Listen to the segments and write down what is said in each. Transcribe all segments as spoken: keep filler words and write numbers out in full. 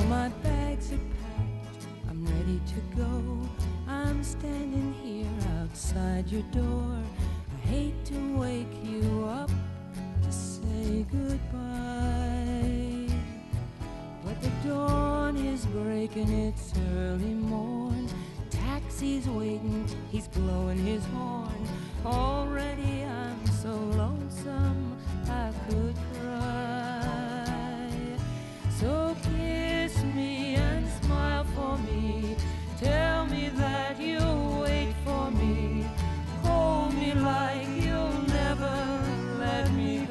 All my bags are packed, I'm ready to go. I'm standing here outside your door. I hate to wake you up to say goodbye, but the dawn is breaking, it's early morn. Taxi's waiting, he's blowing his horn. Already I'm so lonesome I could cry. So kiss me and smile for me. Tell me that you'll wait for me. Hold me like you'll never let me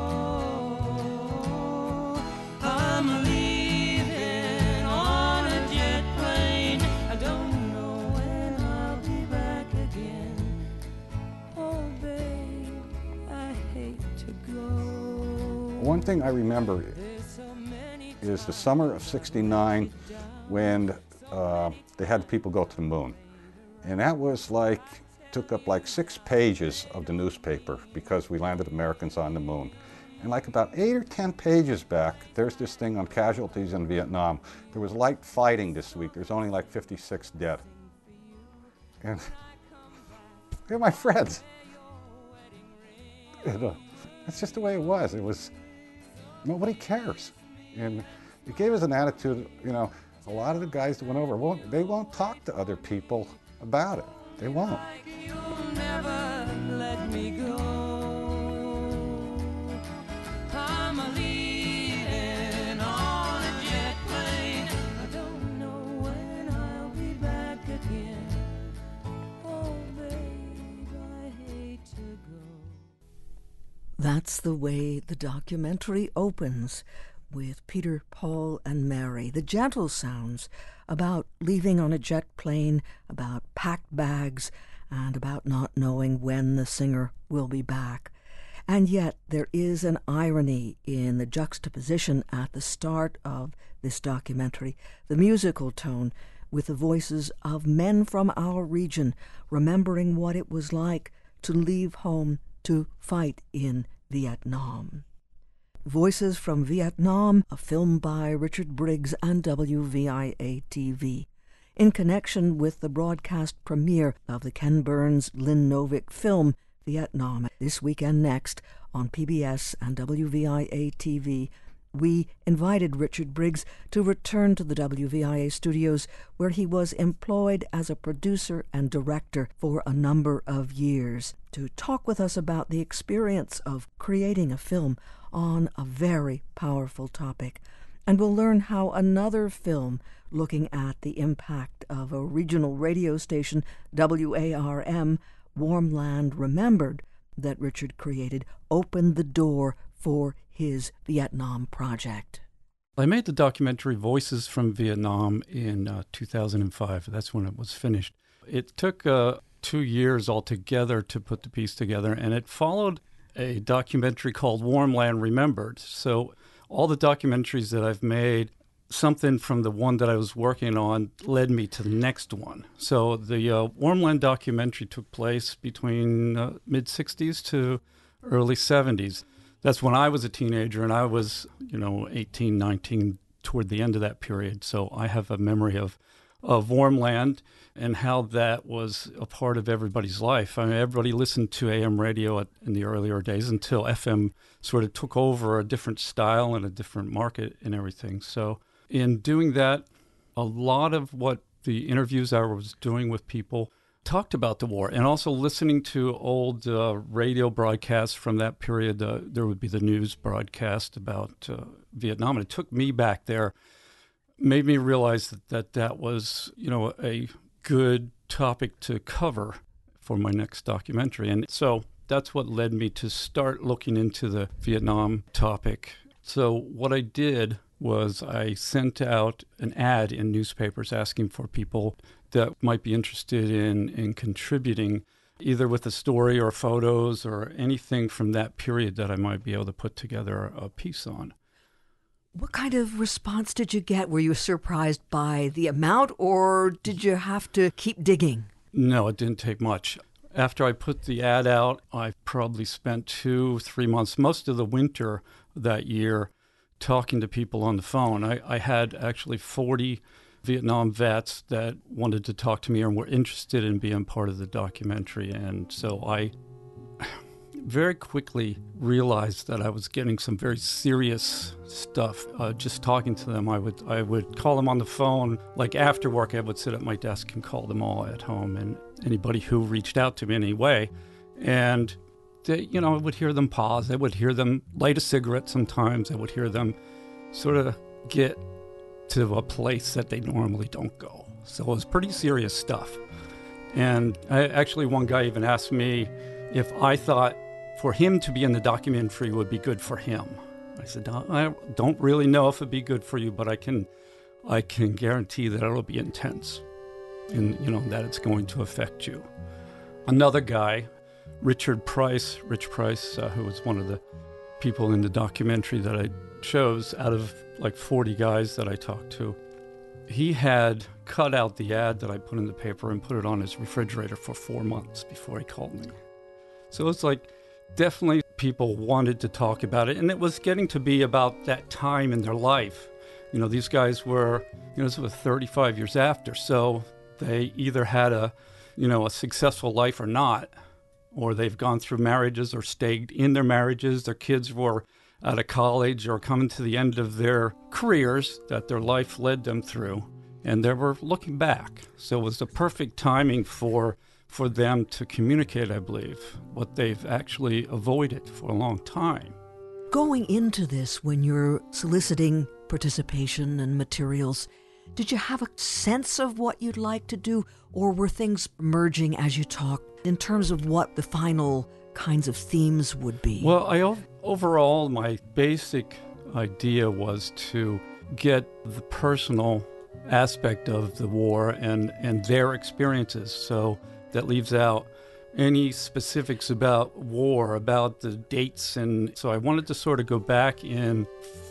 go. I'm leaving on a jet plane. I don't know when I'll be back again. Oh, babe, I hate to go. One thing I remember is the summer of sixty-nine when uh, they had people go to the moon. And that was like, took up like six pages of the newspaper because we landed Americans on the moon. And like about eight or ten pages back, there's this thing on casualties in Vietnam. There was light fighting this week. There's only like fifty-six dead. And they're my friends. And, uh, that's just the way it was. It was, nobody cares. And it gave us an attitude, you know, a lot of the guys that went over, won't, they won't talk to other people about it. They won't. You'll never let me go. I'm leaving on a jet plane. I don't know when I'll be back again. Oh, babe, I hate to go. That's the way the documentary opens, with Peter, Paul, and Mary. The gentle sounds about leaving on a jet plane, about packed bags, and about not knowing when the singer will be back. And yet there is an irony in the juxtaposition at the start of this documentary, the musical tone, with the voices of men from our region remembering what it was like to leave home to fight in Vietnam. Voices from Vietnam, a film by Richard Briggs and W V I A T V, in connection with the broadcast premiere of the Ken Burns Lynn Novick film Vietnam this weekend next on P B S and W V I A T V. We invited Richard Briggs to return to the W V I A studios, where he was employed as a producer and director for a number of years, to talk with us about the experience of creating a film on a very powerful topic. And we'll learn how another film looking at the impact of a regional radio station, W A R M, Warm Land Remembered, that Richard created, opened the door for his Vietnam project. I made the documentary Voices from Vietnam in uh, two thousand five. That's when it was finished. It took uh, two years altogether to put the piece together, and it followed a documentary called Warm Land Remembered. So all the documentaries that I've made, something from the one that I was working on led me to the next one. So the uh, Warm Land documentary took place between uh, mid-sixties to early seventies. That's when I was a teenager, and I was, you know, eighteen, nineteen, toward the end of that period. So I have a memory of, of Warm Land and how that was a part of everybody's life. I mean, everybody listened to A M radio at, in the earlier days until F M sort of took over a different style and a different market and everything. So in doing that, a lot of what the interviews I was doing with people talked about the war, and also listening to old uh, radio broadcasts from that period. Uh, there would be the news broadcast about uh, Vietnam, and it took me back there, made me realize that, that that was, you know, a good topic to cover for my next documentary. And so that's what led me to start looking into the Vietnam topic. So what I did was I sent out an ad in newspapers asking for people that might be interested in, in contributing, either with a story or photos or anything from that period that I might be able to put together a piece on. What kind of response did you get? Were you surprised by the amount, or did you have to keep digging? No, it didn't take much. After I put the ad out, I probably spent two, three months, most of the winter that year, talking to people on the phone. I, I had actually forty Vietnam vets that wanted to talk to me and were interested in being part of the documentary. And so I very quickly realized that I was getting some very serious stuff. Uh, just talking to them, I would I would call them on the phone. Like after work, I would sit at my desk and call them all at home, and anybody who reached out to me anyway. And they, you know, I would hear them pause. I would hear them light a cigarette sometimes. I would hear them sort of get to a place that they normally don't go. So it was pretty serious stuff. And I, actually one guy even asked me if I thought for him to be in the documentary would be good for him. I said, I don't really know if it'd be good for you, but I can I can guarantee that it'll be intense and, you know, that it's going to affect you. Another guy, Richard Price, Rich Price, uh, who was one of the people in the documentary that I chose out of like forty guys that I talked to, he had cut out the ad that I put in the paper and put it on his refrigerator for four months before he called me. So it's like, definitely people wanted to talk about it, and it was getting to be about that time in their life. You know, these guys were, you know, this was thirty-five years after, so they either had a, you know, a successful life or not, or they've gone through marriages or stayed in their marriages. Their kids were out of college or coming to the end of their careers that their life led them through, and they were looking back. So it was the perfect timing for for them to communicate, I believe, what they've actually avoided for a long time. Going into this, when you're soliciting participation and materials, did you have a sense of what you'd like to do, or were things merging as you talked in terms of what the final kinds of themes would be? Well, I overall, my basic idea was to get the personal aspect of the war and, and their experiences. So that leaves out any specifics about war, about the dates. And so I wanted to sort of go back and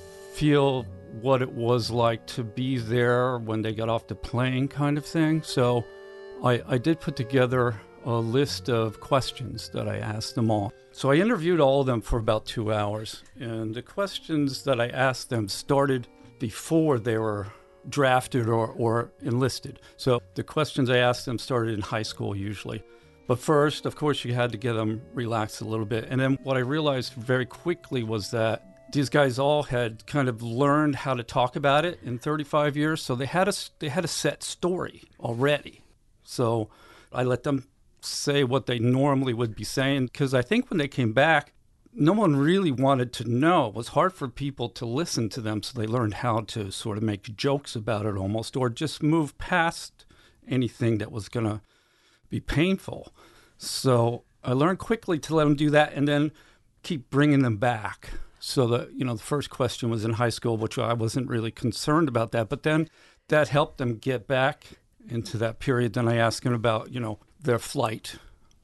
feel what it was like to be there when they got off the plane, kind of thing. So I, I did put together a list of questions that I asked them all. So I interviewed all of them for about two hours. And the questions that I asked them started before they were drafted or, or enlisted. So the questions I asked them started in high school usually. But first, of course, you had to get them relaxed a little bit. And then what I realized very quickly was that these guys all had kind of learned how to talk about it in thirty-five years. So they had a, they had a set story already. So I let them say what they normally would be saying, because I think when they came back, no one really wanted to know. It was hard for people to listen to them, so they learned how to sort of make jokes about it almost, or just move past anything that was going to be painful. So I learned quickly to let them do that and then keep bringing them back. So that, you know, the first question was in high school, which I wasn't really concerned about that, but then that helped them get back into that period. Then I asked them about, you know, their flight,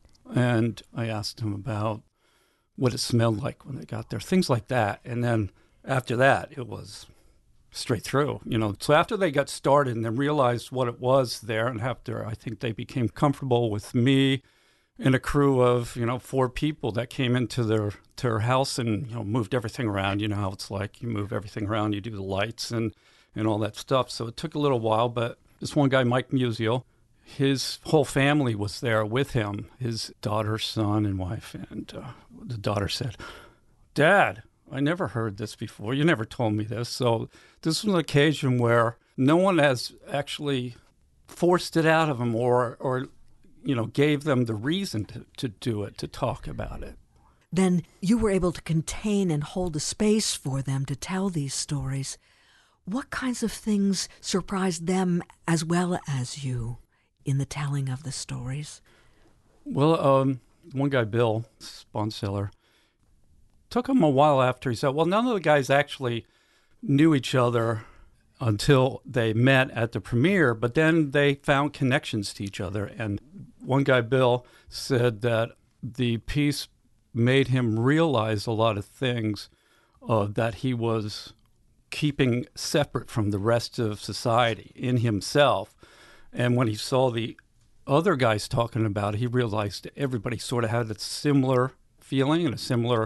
and I asked them about what it smelled like when they got there, things like that. And then after that, it was straight through, you know. So after they got started and then realized what it was there, and after I think they became comfortable with me and a crew of, you know, four people that came into their, to their house and, you know, moved everything around. You know how it's like, you move everything around, you do the lights and, and all that stuff. So it took a little while, but this one guy, Mike Musial, his whole family was there with him, his daughter, son, and wife. And uh, the daughter said, "Dad, I never heard this before. You never told me this." So this was an occasion where no one has actually forced it out of them or, or you know, gave them the reason to, to do it, to talk about it. Then you were able to contain and hold a space for them to tell these stories. What kinds of things surprised them as well as you in the telling of the stories? Well, um, one guy, Bill Sponseller, took him a while after. He said, well, none of the guys actually knew each other until they met at the premiere, but then they found connections to each other. And one guy, Bill, said that the piece made him realize a lot of things uh, that he was keeping separate from the rest of society in himself. And when he saw the other guys talking about it, he realized that everybody sort of had a similar feeling and a similar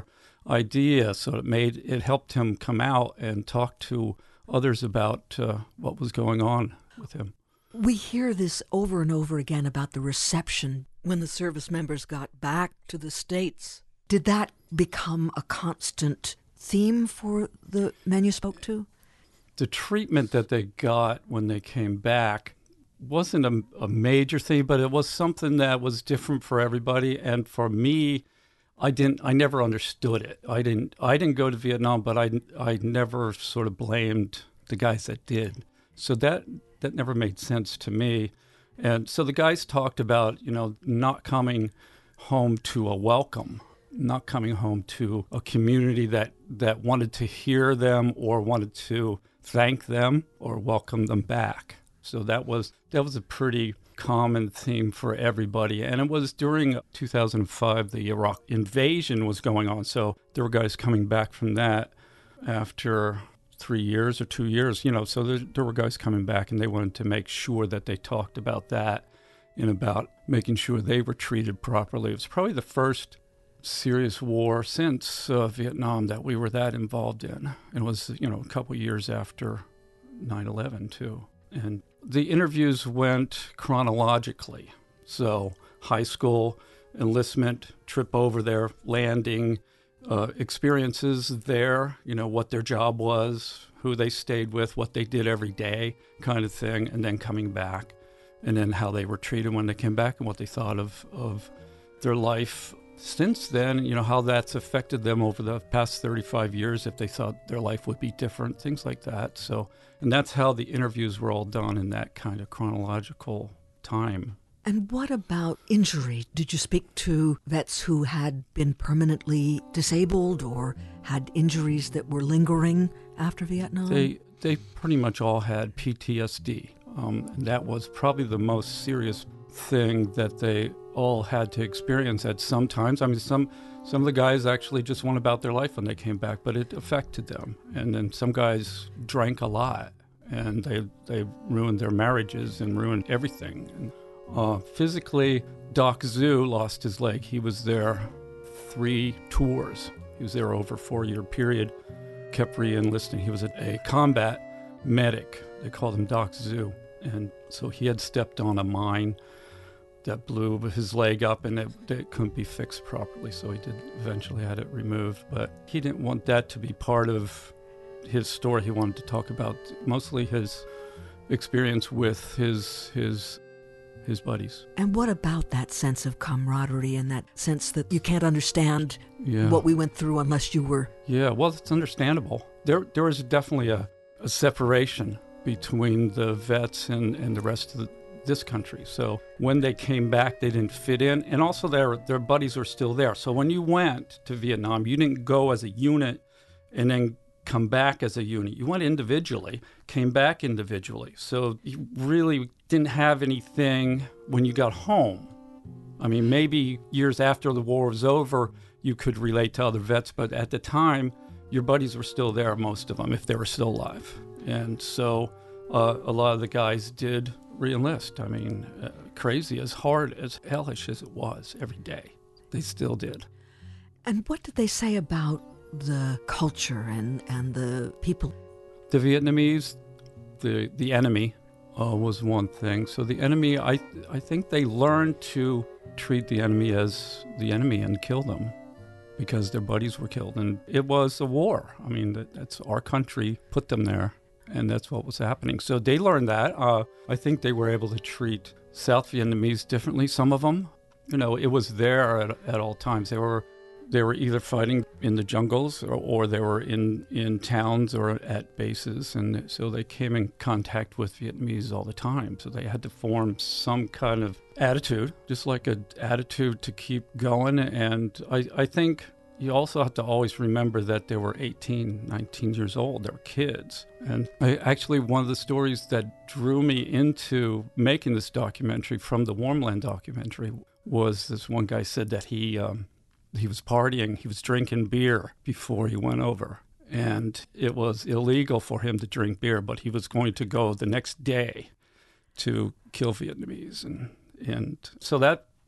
idea. So it made it helped him come out and talk to others about uh, what was going on with him. We hear this over and over again about the reception when the service members got back to the States. Did that become a constant theme for the men you spoke to? The treatment that they got when they came back wasn't a, a major thing, but it was something that was different for everybody. And for me, I didn't. I never understood it. I didn't. I didn't go to Vietnam, but I. I never sort of blamed the guys that did. So that that never made sense to me. And so the guys talked about, you know, not coming home to a welcome, not coming home to a community that that wanted to hear them or wanted to thank them or welcome them back. So that was that was a pretty common theme for everybody. And it was during two thousand five, the Iraq invasion was going on. So there were guys coming back from that after three years or two years, you know, so there, there were guys coming back and they wanted to make sure that they talked about that and about making sure they were treated properly. It was probably the first serious war since uh, Vietnam that we were that involved in. It was, you know, a couple years after nine eleven too. And the interviews went chronologically. So high school, enlistment, trip over there, landing, uh, experiences there, you know, what their job was, who they stayed with, what they did every day kind of thing, and then coming back, and then how they were treated when they came back and what they thought of, of their life since then, you know, how that's affected them over the past thirty-five years, if they thought their life would be different, things like that. So, and that's how the interviews were all done in that kind of chronological time. And what about injury? Did you speak to vets who had been permanently disabled or had injuries that were lingering after Vietnam? They they pretty much all had P T S D. Um, and that was probably the most serious thing that they all had to experience at some times. I mean, some some of the guys actually just went about their life when they came back, but it affected them. And then some guys drank a lot, and they they ruined their marriages and ruined everything. And, uh, physically, Doc Zhu lost his leg. He was there three tours. He was there over a four-year period, kept re-enlisting. He was a, a combat medic. They called him Doc Zhu. And so he had stepped on a mine that blew his leg up, and it, it couldn't be fixed properly, so he did eventually had it removed. But he didn't want that to be part of his story. He wanted to talk about mostly his experience with his his his buddies. And what about that sense of camaraderie and that sense that you can't understand yeah. what we went through unless you were... Yeah, well, it's understandable. There there was definitely a, a separation between the vets and, and the rest of the, this country. So when they came back, they didn't fit in. And also their their buddies were still there. So when you went to Vietnam, you didn't go as a unit and then come back as a unit. You went individually, came back individually. So you really didn't have anything when you got home. I mean, maybe years after the war was over, you could relate to other vets, but at the time, your buddies were still there, most of them, if they were still alive. And so uh, a lot of the guys did re-enlist. I mean, uh, crazy, as hard, as hellish as it was every day. They still did. And what did they say about the culture and, and the people? The Vietnamese, the the enemy uh, was one thing. So the enemy, I I think they learned to treat the enemy as the enemy and kill them because their buddies were killed. And it was a war. I mean, that, that's our country put them there. And that's what was happening. So they learned that. Uh, I think they were able to treat South Vietnamese differently. Some of them, you know, it was there at, at all times. They were they were either fighting in the jungles or, or they were in, in towns or at bases. And so they came in contact with Vietnamese all the time. So they had to form some kind of attitude, just like an attitude to keep going. And I, I think you also have to always remember that they were eighteen, nineteen years old. They were kids. And I, actually, one of the stories that drew me into making this documentary from the Warmland documentary was this one guy said that he um, he was partying, he was drinking beer before he went over. And it was illegal for him to drink beer, but he was going to go the next day to kill Vietnamese. And, and so that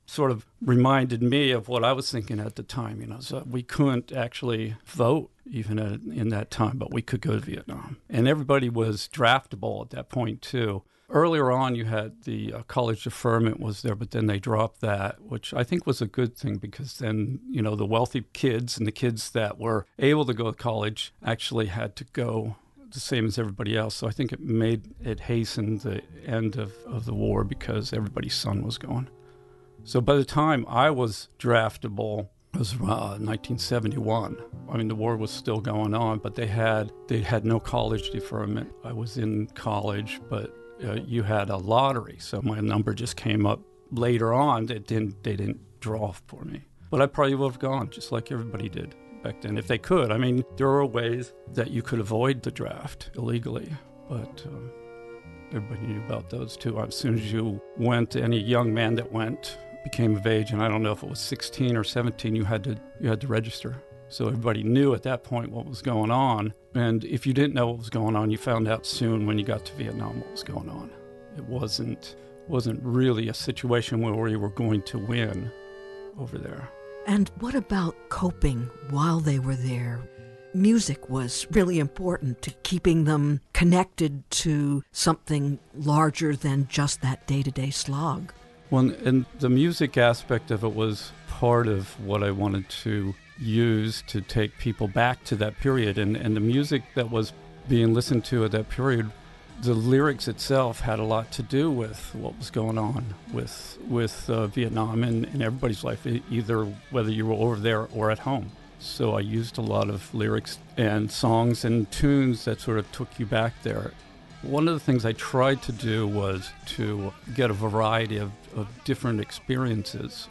sort of reminded me of what I was thinking at the time. You know, so we couldn't actually vote even at, in that time, but we could go to Vietnam. And everybody was draftable at that point, too. Earlier on, you had the uh, college deferment was there, but then they dropped that, which I think was a good thing because then, you know, the wealthy kids and the kids that were able to go to college actually had to go the same as everybody else. So I think it made it hasten the end of, of the war because everybody's son was going. So by the time I was draftable, it was uh, nineteen seventy-one. I mean, the war was still going on, but they had they had no college deferment. I was in college, but uh, you had a lottery, so my number just came up later on. It didn't they didn't draw for me, but I probably would have gone just like everybody did back then if they could. I mean, there were ways that you could avoid the draft illegally, but um, everybody knew about those too. As soon as you went, any young man that went became of age, and I don't know if it was sixteen or seventeen, you had to you had to register. So everybody knew at that point what was going on. And if you didn't know what was going on, you found out soon when you got to Vietnam what was going on. It wasn't wasn't really a situation where we were going to win over there. And what about coping while they were there? Music was really important to keeping them connected to something larger than just that day-to-day slog. Well, and the music aspect of it was part of what I wanted to use to take people back to that period. And, and the music that was being listened to at that period, the lyrics itself had a lot to do with what was going on with with uh, Vietnam and in everybody's life, either whether you were over there or at home. So I used a lot of lyrics and songs and tunes that sort of took you back there. One of the things I tried to do was to get a variety of, of different experiences.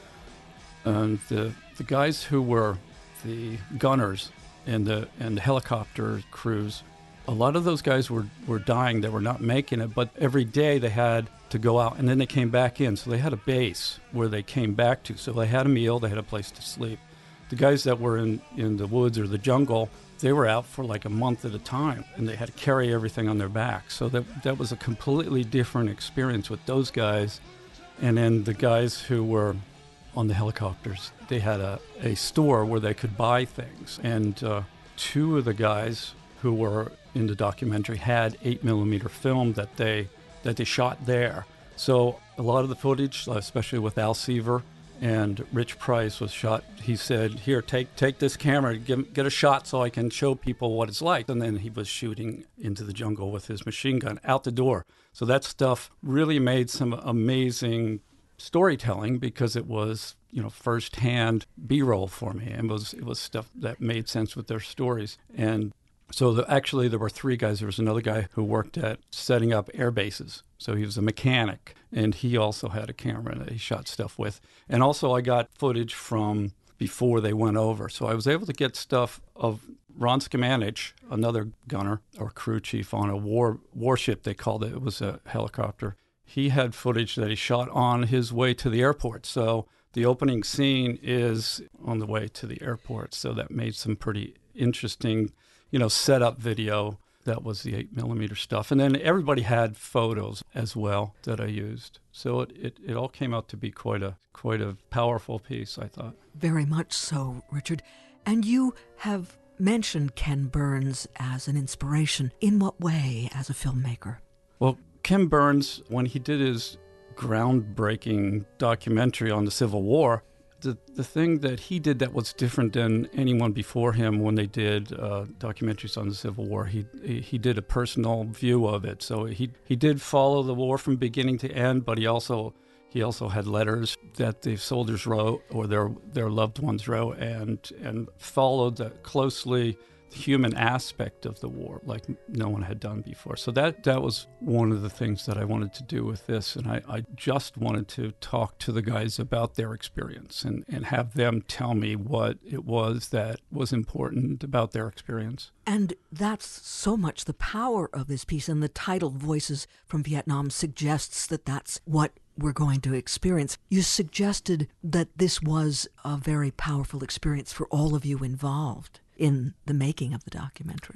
And the the guys who were the gunners and the and the helicopter crews, a lot of those guys were, were dying. They were not making it, but every day they had to go out, and then they came back in. So they had a base where they came back to. So they had a meal, they had a place to sleep. The guys that were in, in the woods or the jungle, they were out for like a month at a time, and they had to carry everything on their back. So that that was a completely different experience with those guys. And then the guys who were on the helicopters, they had a, a store where they could buy things. And uh, two of the guys who were in the documentary had eight millimeter film that they that they shot there. So a lot of the footage, especially with Al Seaver and Rich Price, was shot. He said, "Here, take take this camera, get, get a shot so I can show people what it's like." And then he was shooting into the jungle with his machine gun out the door. So that stuff really made some amazing storytelling because it was, you know, firsthand B-roll for me, and it was it was stuff that made sense with their stories. And so the, actually there were three guys. There was another guy who worked at setting up air bases. So he was a mechanic, and he also had a camera that he shot stuff with. And also I got footage from before they went over. So I was able to get stuff of Ron Scamanich, another gunner or crew chief on a war warship, they called it. It was a helicopter. He had footage that he shot on his way to the airport. So the opening scene is on the way to the airport. So that made some pretty interesting, you know, setup video. That was the eight millimeter stuff. And then everybody had photos as well that I used. So it, it, it all came out to be quite a quite a powerful piece, I thought. Very much so, Richard. And you have mentioned Ken Burns as an inspiration. In what way as a filmmaker? Well, Ken Burns, when he did his groundbreaking documentary on the Civil War, the the thing that he did that was different than anyone before him when they did uh, documentaries on the Civil War, he he did a personal view of it. So he he did follow the war from beginning to end, but he also he also had letters that the soldiers wrote or their their loved ones wrote, and and followed the, closely the human aspect of the war like no one had done before. So that that was one of the things that I wanted to do with this, and I, I just wanted to talk to the guys about their experience and, and have them tell me what it was that was important about their experience. And that's so much the power of this piece, and the title, Voices from Vietnam, suggests that that's what we're going to experience. You suggested that this was a very powerful experience for all of you involved in the making of the documentary.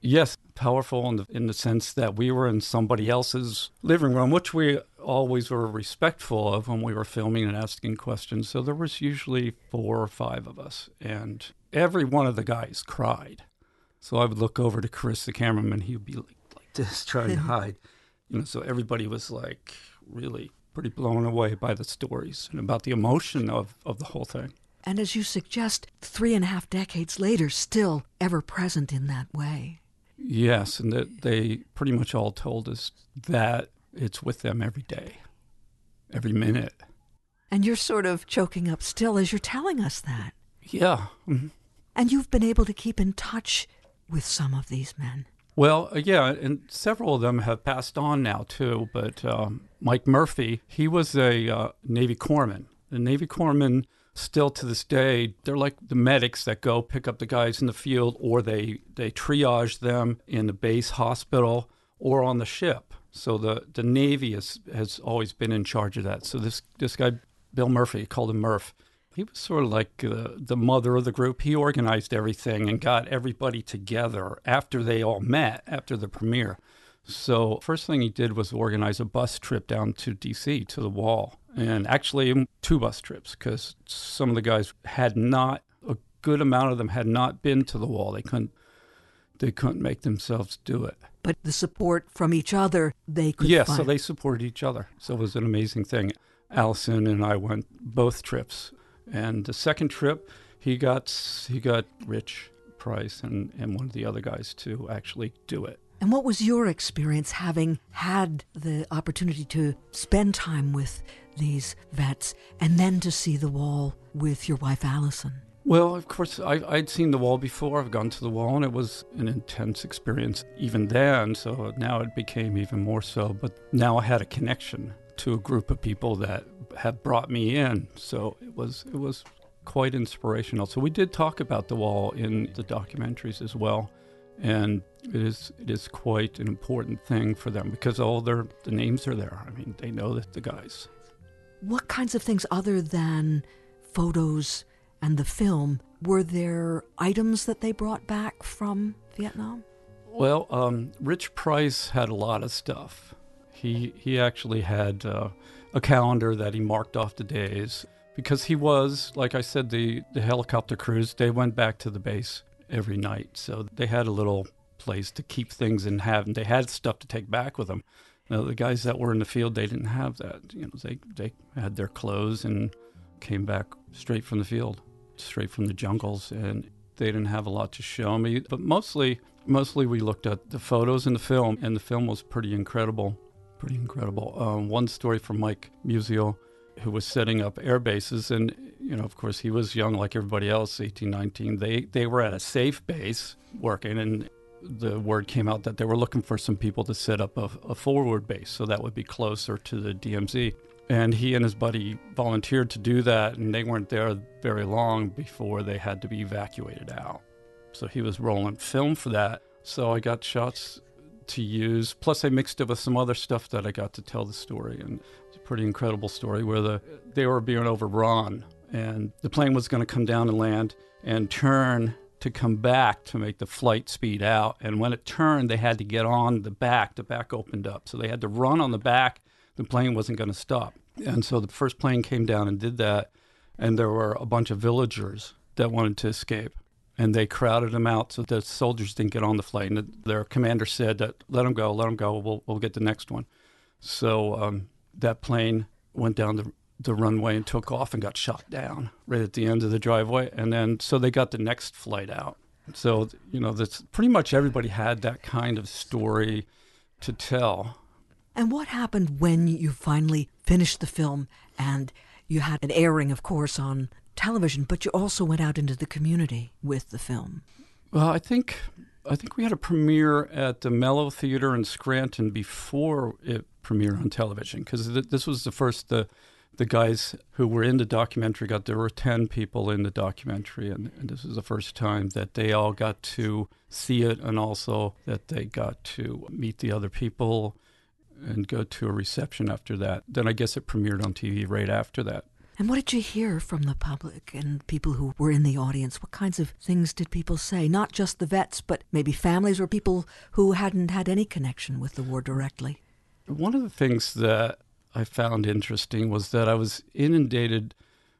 Yes, powerful in the, in the sense that we were in somebody else's living room, which we always were respectful of when we were filming and asking questions. So there was usually four or five of us, and every one of the guys cried. So I would look over to Chris, the cameraman. He would be like, like this, trying to hide. You know, so everybody was like really pretty blown away by the stories and about the emotion of, of the whole thing. And as you suggest, three and a half decades later, still ever present in that way. Yes, and that they pretty much all told us that it's with them every day, every minute. And you're sort of choking up still as you're telling us that. Yeah. Mm-hmm. And you've been able to keep in touch with some of these men. Well, uh, yeah, and several of them have passed on now, too. But um, Mike Murphy, he was a uh, Navy corpsman. The Navy corpsmen, still to this day, they're like the medics that go pick up the guys in the field, or they, they triage them in the base hospital or on the ship. So the, the Navy has, has always been in charge of that. So this, this guy, Bill Murphy, called him Murph. He was sort of like uh, the mother of the group. He organized everything and got everybody together after they all met, after the premiere. So first thing he did was organize a bus trip down to D C, to the Wall. And actually two bus trips, because some of the guys had not, a good amount of them had not been to the Wall. They couldn't, they couldn't make themselves do it. But the support from each other, they could Yes, find. so they supported each other. So it was an amazing thing. Allison and I went both trips. And the second trip, he got he got Rich Price and, and one of the other guys to actually do it. And what was your experience having had the opportunity to spend time with these vets and then to see the Wall with your wife, Allison? Well, of course, I, I'd seen the Wall before. I've gone to the Wall, and it was an intense experience even then. So now it became even more so. But now I had a connection to a group of people that had brought me in. So it was it was quite inspirational. So we did talk about the Wall in the documentaries as well. And it is it is quite an important thing for them because all their the names are there. I mean, they know that the guys. What kinds of things other than photos and the film, were there items that they brought back from Vietnam? Well, um, Rich Price had a lot of stuff. He he actually had uh, a calendar that he marked off the days because he was, like I said, the, the helicopter crews, they went back to the base every night. So they had a little place to keep things and have, and they had stuff to take back with them. Now, the guys that were in the field, they didn't have that. You know, they, they had their clothes and came back straight from the field, straight from the jungles, and they didn't have a lot to show me. But mostly, mostly we looked at the photos in the film, and the film was pretty incredible. Pretty incredible. Um, one story from Mike Musio, who was setting up air bases, and you know, of course, he was young like everybody else, eighteen, nineteen. They they were at a safe base working, and the word came out that they were looking for some people to set up a, a forward base, so that would be closer to the D M Z. And he and his buddy volunteered to do that, and they weren't there very long before they had to be evacuated out. So he was rolling film for that. So I got shots to use. Plus, I mixed it with some other stuff that I got to tell the story. And it's a pretty incredible story where the they were being overrun, and the plane was going to come down and land and turn to come back to make the flight speed out. And when it turned, they had to get on the back. The back opened up. So they had to run on the back. The plane wasn't going to stop. And so the first plane came down and did that. And there were a bunch of villagers that wanted to escape. And they crowded them out so the soldiers didn't get on the flight. And their commander said that, let them go, let them go, we'll, we'll get the next one. So um, that plane went down the, the runway and took off and got shot down right at the end of the driveway. And then, so they got the next flight out. So, you know, that's pretty much everybody had that kind of story to tell. And what happened when you finally finished the film and you had an airing, of course, on television, but you also went out into the community with the film? Well, I think I think we had a premiere at the Mellow Theater in Scranton before it premiered on television, because th- this was the first, the the guys who were in the documentary got, there were ten people in the documentary, and, and this was the first time that they all got to see it, and also that they got to meet the other people and go to a reception after that. Then I guess it premiered on T V right after that. And what did you hear from the public and people who were in the audience? What kinds of things did people say? Not just the vets, but maybe families or people who hadn't had any connection with the war directly. One of the things that I found interesting was that I was inundated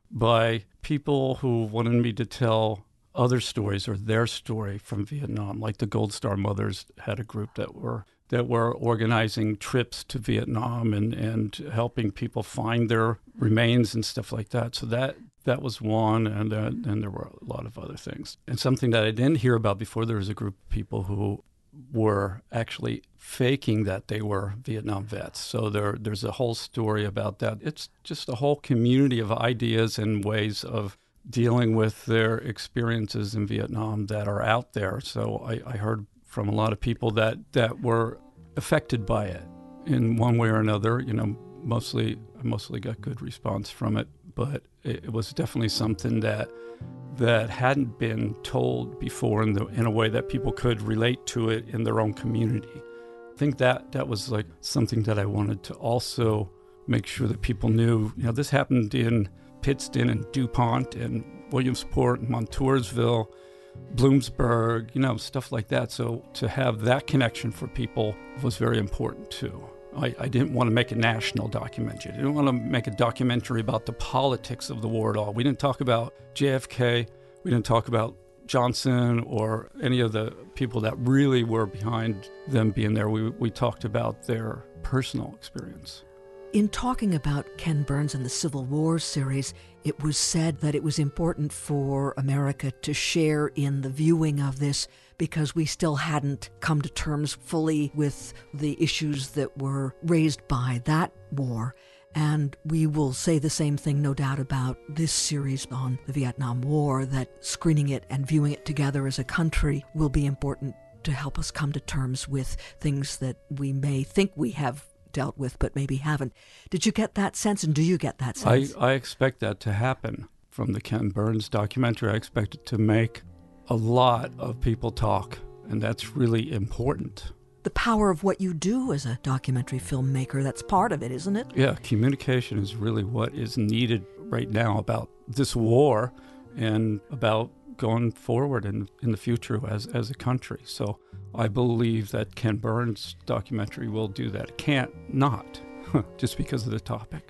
by people who wanted me to tell other stories or their story from Vietnam. Like the Gold Star Mothers had a group that were that were organizing trips to Vietnam and, and helping people find their remains and stuff like that. So that that was one, and uh, and there were a lot of other things. And something that I didn't hear about before, there was a group of people who were actually faking that they were Vietnam vets. So there there's a whole story about that. It's just a whole community of ideas and ways of dealing with their experiences in Vietnam that are out there. So I, I heard from a lot of people that, that were affected by it in one way or another. You know, mostly I mostly got good response from it, but it, it was definitely something that that hadn't been told before in the in a way that people could relate to it in their own community. I think that that was like something that I wanted to also make sure that people knew. You know, this happened in Pittston and DuPont and Williamsport and Montoursville, Bloomsburg, you know, stuff like that. So to have that connection for people was very important too. I, I didn't want to make a national documentary. I didn't want to make a documentary about the politics of the war at all. We didn't talk about J F K. We didn't talk about Johnson or any of the people that really were behind them being there. We, we talked about their personal experience. In talking about Ken Burns and the Civil War series, it was said that it was important for America to share in the viewing of this because we still hadn't come to terms fully with the issues that were raised by that war. And we will say the same thing, no doubt, about this series on the Vietnam War, that screening it and viewing it together as a country will be important to help us come to terms with things that we may think we have dealt with, but maybe haven't. Did you get that sense, and do you get that sense? I, I expect that to happen from the Ken Burns documentary. I expect it to make a lot of people talk, and that's really important. The power of what you do as a documentary filmmaker, that's part of it, isn't it? Yeah, communication is really what is needed right now about this war and about going forward in, in the future as, as a country. So I believe that Ken Burns' documentary will do that. It can't not, just because of the topic.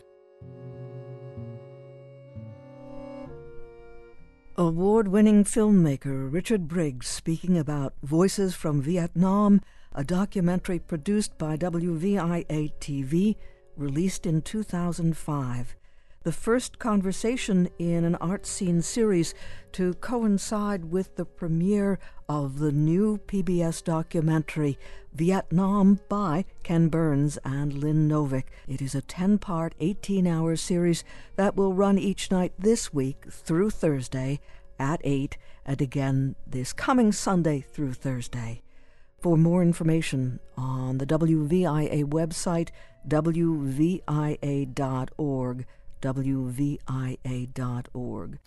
Award-winning filmmaker Richard Briggs speaking about Voices from Vietnam, a documentary produced by W V I A T V, released in two thousand five. The first conversation in an art scene series to coincide with the premiere of the new P B S documentary Vietnam by Ken Burns and Lynn Novick. It is a ten-part, eighteen-hour series that will run each night this week through Thursday at eight, and again this coming Sunday through Thursday. For more information on the W V I A website, W V I A dot org, W V I A dot org.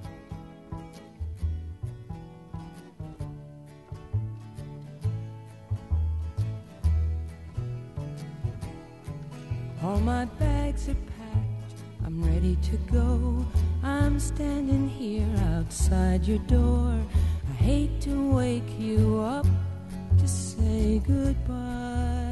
All my bags are packed, I'm ready to go. I'm standing here outside your door. I hate to wake you up to say goodbye.